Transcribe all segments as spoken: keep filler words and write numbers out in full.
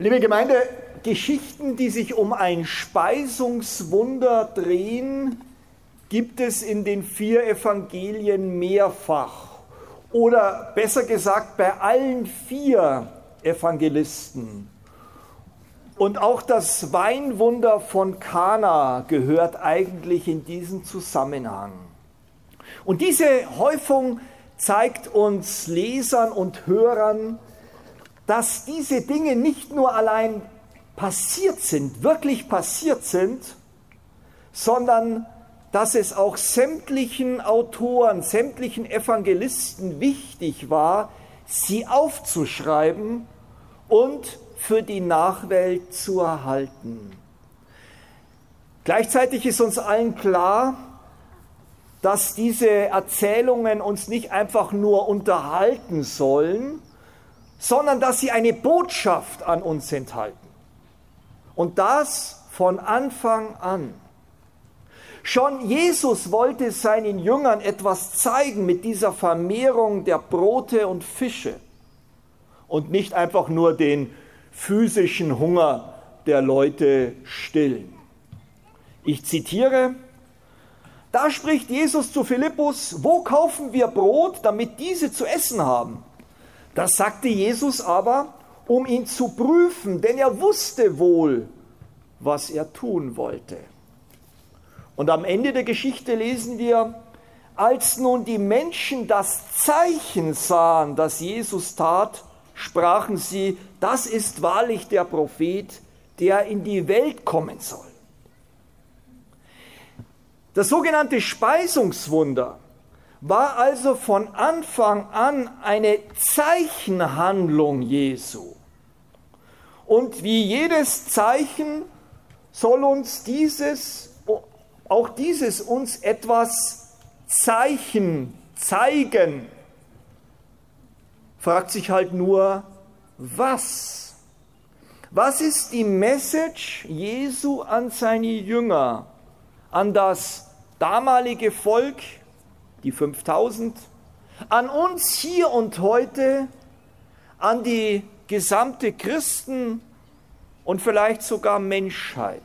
Liebe Gemeinde, Geschichten, die sich um ein Speisungswunder drehen, gibt es in den vier Evangelien mehrfach. Oder besser gesagt, bei allen vier Evangelisten. Und auch das Weinwunder von Kana gehört eigentlich in diesen Zusammenhang. Und diese Häufung zeigt uns Lesern und Hörern, dass diese Dinge nicht nur allein passiert sind, wirklich passiert sind, sondern dass es auch sämtlichen Autoren, sämtlichen Evangelisten wichtig war, sie aufzuschreiben und für die Nachwelt zu erhalten. Gleichzeitig ist uns allen klar, dass diese Erzählungen uns nicht einfach nur unterhalten sollen, sondern dass sie eine Botschaft an uns enthalten. Und das von Anfang an. Schon Jesus wollte seinen Jüngern etwas zeigen mit dieser Vermehrung der Brote und Fische und nicht einfach nur den physischen Hunger der Leute stillen. Ich zitiere: Da spricht Jesus zu Philippus: Wo kaufen wir Brot, damit diese zu essen haben? Das sagte Jesus aber, um ihn zu prüfen, denn er wusste wohl, was er tun wollte. Und am Ende der Geschichte lesen wir: Als nun die Menschen das Zeichen sahen, das Jesus tat, sprachen sie: Das ist wahrlich der Prophet, der in die Welt kommen soll. Das sogenannte Speisungswunder war also von Anfang an eine Zeichenhandlung Jesu. Und wie jedes Zeichen soll uns dieses, auch dieses uns etwas Zeichen zeigen. Fragt sich halt nur, was? Was ist die Message Jesu an seine Jünger, an das damalige Volk, die fünftausend, an uns hier und heute, an die gesamte Christen- und vielleicht sogar Menschheit?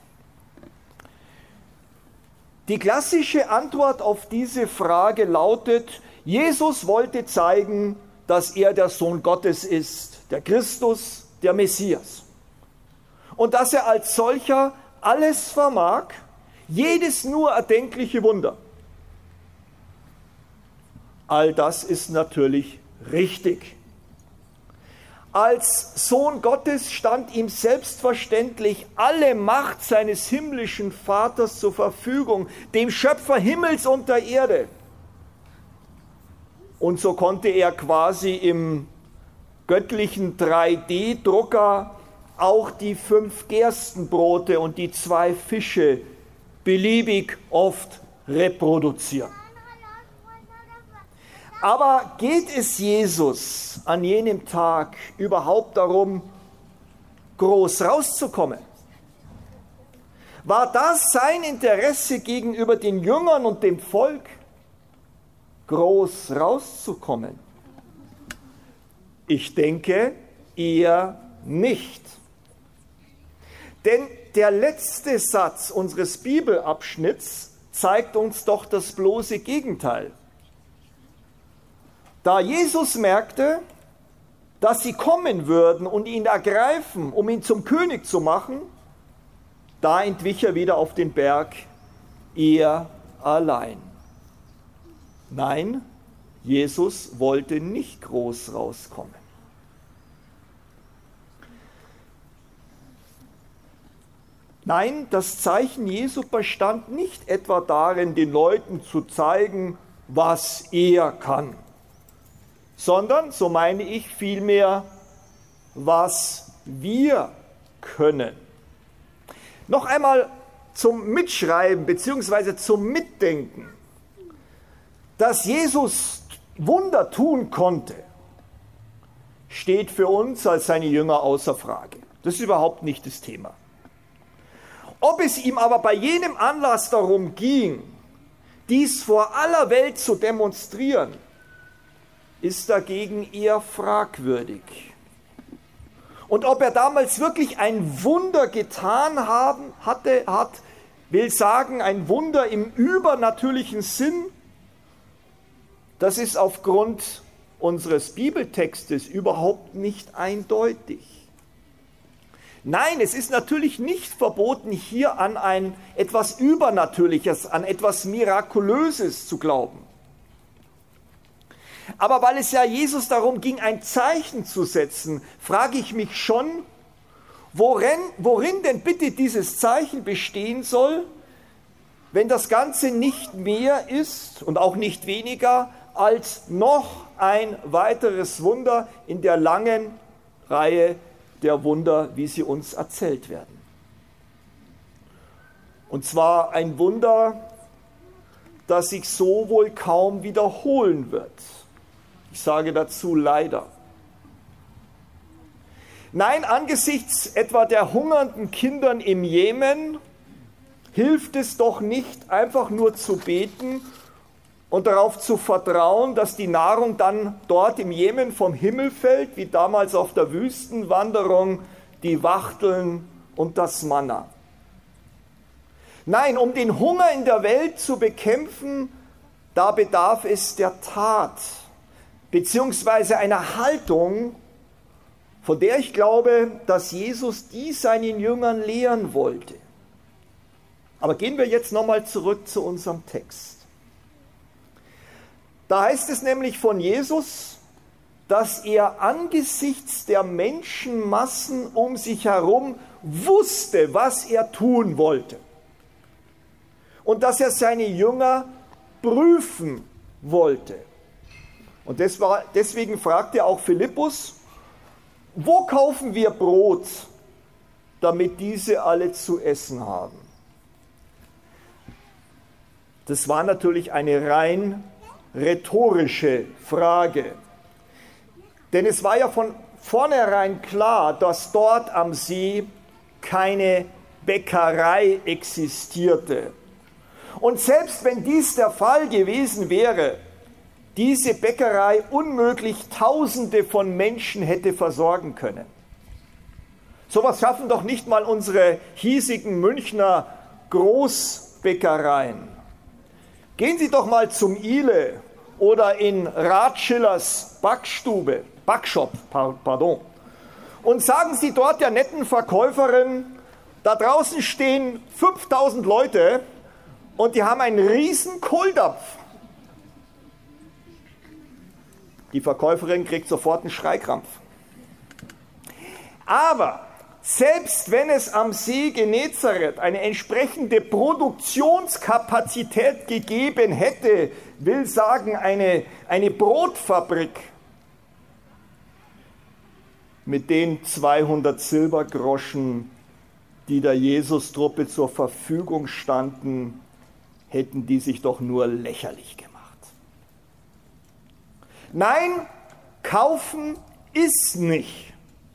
Die klassische Antwort auf diese Frage lautet: Jesus wollte zeigen, dass er der Sohn Gottes ist, der Christus, der Messias. Und dass er als solcher alles vermag, jedes nur erdenkliche Wunder. All das ist natürlich richtig. Als Sohn Gottes stand ihm selbstverständlich alle Macht seines himmlischen Vaters zur Verfügung, dem Schöpfer Himmels und der Erde. Und so konnte er quasi im göttlichen drei D Drucker auch die fünf Gerstenbrote und die zwei Fische beliebig oft reproduzieren. Aber geht es Jesus an jenem Tag überhaupt darum, groß rauszukommen? War das sein Interesse gegenüber den Jüngern und dem Volk, groß rauszukommen? Ich denke eher nicht. Denn der letzte Satz unseres Bibelabschnitts zeigt uns doch das bloße Gegenteil. Da Jesus merkte, dass sie kommen würden und ihn ergreifen, um ihn zum König zu machen, da entwich er wieder auf den Berg, er allein. Nein, Jesus wollte nicht groß rauskommen. Nein, das Zeichen Jesu bestand nicht etwa darin, den Leuten zu zeigen, was er kann, sondern, so meine ich, vielmehr, was wir können. Noch einmal zum Mitschreiben bzw. zum Mitdenken. Dass Jesus Wunder tun konnte, steht für uns als seine Jünger außer Frage. Das ist überhaupt nicht das Thema. Ob es ihm aber bei jenem Anlass darum ging, dies vor aller Welt zu demonstrieren, ist dagegen eher fragwürdig. Und ob er damals wirklich ein Wunder getan haben, hatte, hat, will sagen, ein Wunder im übernatürlichen Sinn, das ist aufgrund unseres Bibeltextes überhaupt nicht eindeutig. Nein, es ist natürlich nicht verboten, hier an ein etwas Übernatürliches, an etwas Mirakulöses zu glauben. Aber weil es ja Jesus darum ging, ein Zeichen zu setzen, frage ich mich schon, worin, worin denn bitte dieses Zeichen bestehen soll, wenn das Ganze nicht mehr ist und auch nicht weniger als noch ein weiteres Wunder in der langen Reihe der Wunder, wie sie uns erzählt werden. Und zwar ein Wunder, das sich so wohl kaum wiederholen wird. Ich sage dazu leider. Nein, angesichts etwa der hungernden Kindern im Jemen hilft es doch nicht, einfach nur zu beten und darauf zu vertrauen, dass die Nahrung dann dort im Jemen vom Himmel fällt, wie damals auf der Wüstenwanderung die Wachteln und das Manna. Nein, um den Hunger in der Welt zu bekämpfen, da bedarf es der Tat, beziehungsweise einer Haltung, von der ich glaube, dass Jesus die seinen Jüngern lehren wollte. Aber gehen wir jetzt nochmal zurück zu unserem Text. Da heißt es nämlich von Jesus, dass er angesichts der Menschenmassen um sich herum wusste, was er tun wollte. Und dass er seine Jünger prüfen wollte. Und deswegen fragte auch Philippus, wo kaufen wir Brot, damit diese alle zu essen haben? Das war natürlich eine rein rhetorische Frage. Denn es war ja von vornherein klar, dass dort am See keine Bäckerei existierte. Und selbst wenn dies der Fall gewesen wäre, diese Bäckerei unmöglich Tausende von Menschen hätte versorgen können. Sowas schaffen doch nicht mal unsere hiesigen Münchner Großbäckereien. Gehen Sie doch mal zum Ile oder in Ratschillers Backstube, Backshop, pardon, und sagen Sie dort der netten Verkäuferin, da draußen stehen fünftausend Leute und die haben einen riesen Kohldampf. Die Verkäuferin kriegt sofort einen Schreikrampf. Aber selbst wenn es am See Genezareth eine entsprechende Produktionskapazität gegeben hätte, will sagen eine, eine Brotfabrik, mit den zweihundert Silbergroschen, die der Jesus-Truppe zur Verfügung standen, hätten die sich doch nur lächerlich gemacht. Nein, kaufen ist nicht.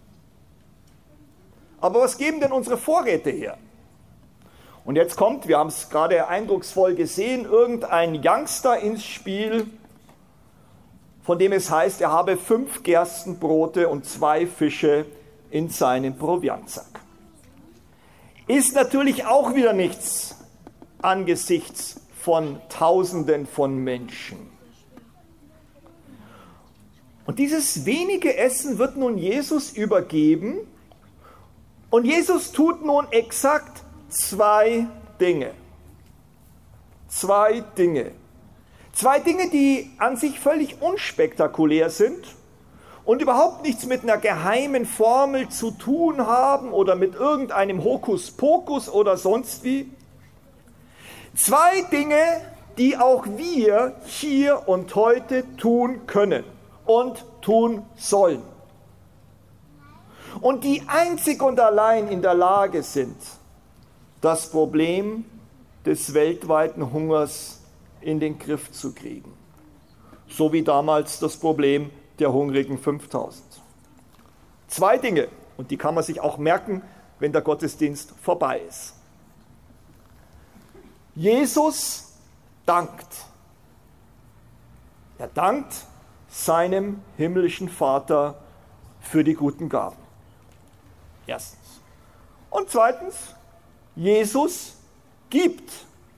Aber was geben denn unsere Vorräte her? Und jetzt kommt, wir haben es gerade eindrucksvoll gesehen, irgendein Youngster ins Spiel, von dem es heißt, er habe fünf Gerstenbrote und zwei Fische in seinem Proviantsack. Ist natürlich auch wieder nichts angesichts von Tausenden von Menschen. Und dieses wenige Essen wird nun Jesus übergeben. Und Jesus tut nun exakt zwei Dinge. Zwei Dinge. Zwei Dinge, die an sich völlig unspektakulär sind und überhaupt nichts mit einer geheimen Formel zu tun haben oder mit irgendeinem Hokuspokus oder sonst wie. Zwei Dinge, die auch wir hier und heute tun können und tun sollen. Und die einzig und allein in der Lage sind, das Problem des weltweiten Hungers in den Griff zu kriegen. So wie damals das Problem der hungrigen fünftausend. Zwei Dinge, und die kann man sich auch merken, wenn der Gottesdienst vorbei ist. Jesus dankt. Er dankt seinem himmlischen Vater für die guten Gaben. Erstens. Und zweitens, Jesus gibt.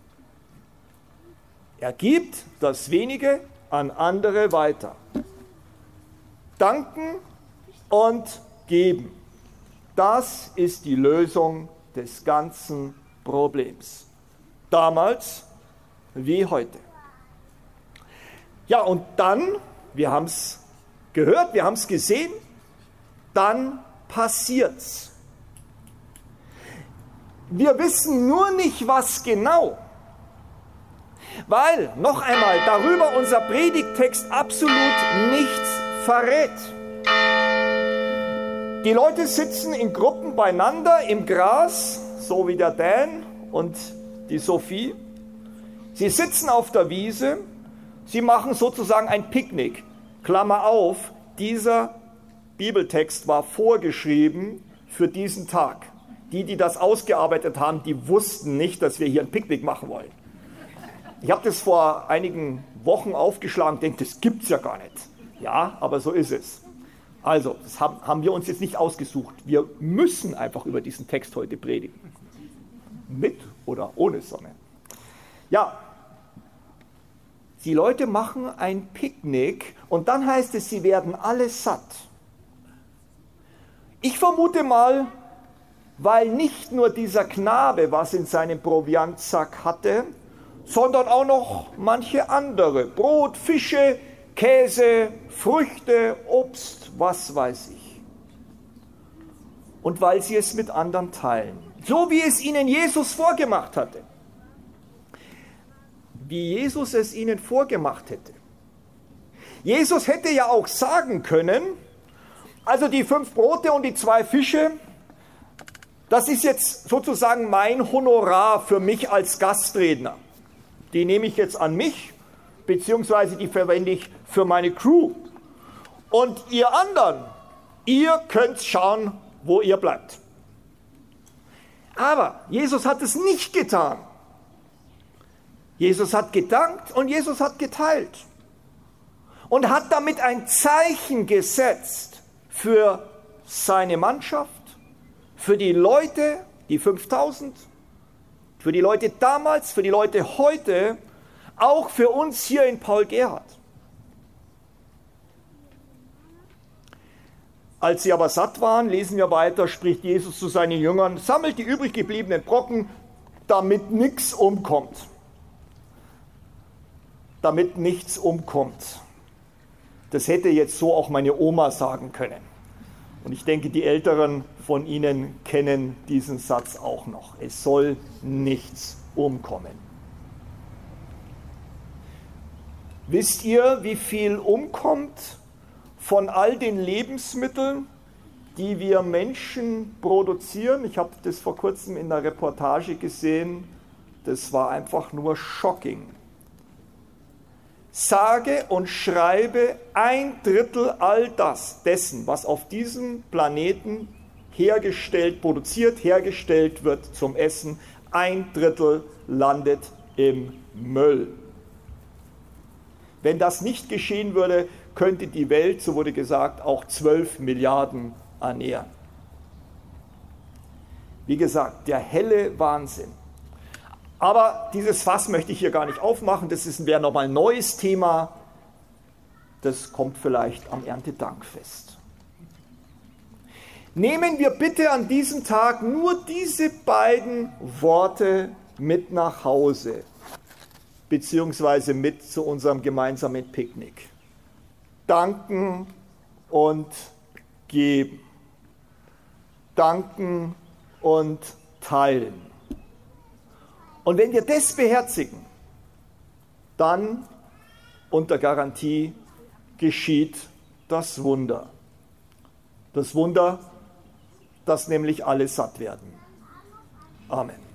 Er gibt das Wenige an andere weiter. Danken und geben. Das ist die Lösung des ganzen Problems. Damals wie heute. Ja, und dann, wir haben es gehört, wir haben es gesehen, dann passiert's. Wir wissen nur nicht, was genau. Weil, noch einmal, darüber unser Predigttext absolut nichts verrät. Die Leute sitzen in Gruppen beieinander im Gras, so wie der Dan und die Sophie. Sie sitzen auf der Wiese, sie machen sozusagen ein Picknick. Klammer auf, dieser Bibeltext war vorgeschrieben für diesen Tag. Die, die das ausgearbeitet haben, die wussten nicht, dass wir hier ein Picknick machen wollen. Ich habe das vor einigen Wochen aufgeschlagen und denke, das gibt es ja gar nicht. Ja, aber so ist es. Also, das haben, haben wir uns jetzt nicht ausgesucht. Wir müssen einfach über diesen Text heute predigen. Mit oder ohne Sonne. Ja, die Leute machen ein Picknick und dann heißt es, sie werden alle satt. Ich vermute mal, weil nicht nur dieser Knabe was in seinem Proviantsack hatte, sondern auch noch manche andere. Brot, Fische, Käse, Früchte, Obst, was weiß ich. Und weil sie es mit anderen teilen. So wie es ihnen Jesus vorgemacht hatte. Wie Jesus es ihnen vorgemacht hätte. Jesus hätte ja auch sagen können, also die fünf Brote und die zwei Fische, das ist jetzt sozusagen mein Honorar für mich als Gastredner. Die nehme ich jetzt an mich, beziehungsweise die verwende ich für meine Crew. Und ihr anderen, ihr könnt schauen, wo ihr bleibt. Aber Jesus hat es nicht getan. Jesus hat gedankt und Jesus hat geteilt. Und hat damit ein Zeichen gesetzt für seine Mannschaft, für die Leute, die fünftausend, für die Leute damals, für die Leute heute, auch für uns hier in Paul Gerhardt. Als sie aber satt waren, lesen wir weiter, spricht Jesus zu seinen Jüngern, sammelt die übrig gebliebenen Brocken, damit nichts umkommt. Damit nichts umkommt. Das hätte jetzt so auch meine Oma sagen können. Und ich denke, die Älteren von Ihnen kennen diesen Satz auch noch. Es soll nichts umkommen. Wisst ihr, wie viel umkommt von all den Lebensmitteln, die wir Menschen produzieren? Ich habe das vor kurzem in der Reportage gesehen. Das war einfach nur shocking. Sage und schreibe ein Drittel all das, dessen, was auf diesem Planeten hergestellt, produziert, hergestellt wird zum Essen, ein Drittel landet im Müll. Wenn das nicht geschehen würde, könnte die Welt, so wurde gesagt, auch zwölf Milliarden ernähren. Wie gesagt, der helle Wahnsinn. Aber dieses Fass möchte ich hier gar nicht aufmachen, das ist, wäre nochmal ein neues Thema. Das kommt vielleicht am Erntedankfest. Nehmen wir bitte an diesem Tag nur diese beiden Worte mit nach Hause, beziehungsweise mit zu unserem gemeinsamen Picknick. Danken und geben. Danken und teilen. Und wenn wir das beherzigen, dann unter Garantie geschieht das Wunder. Das Wunder, dass nämlich alle satt werden. Amen.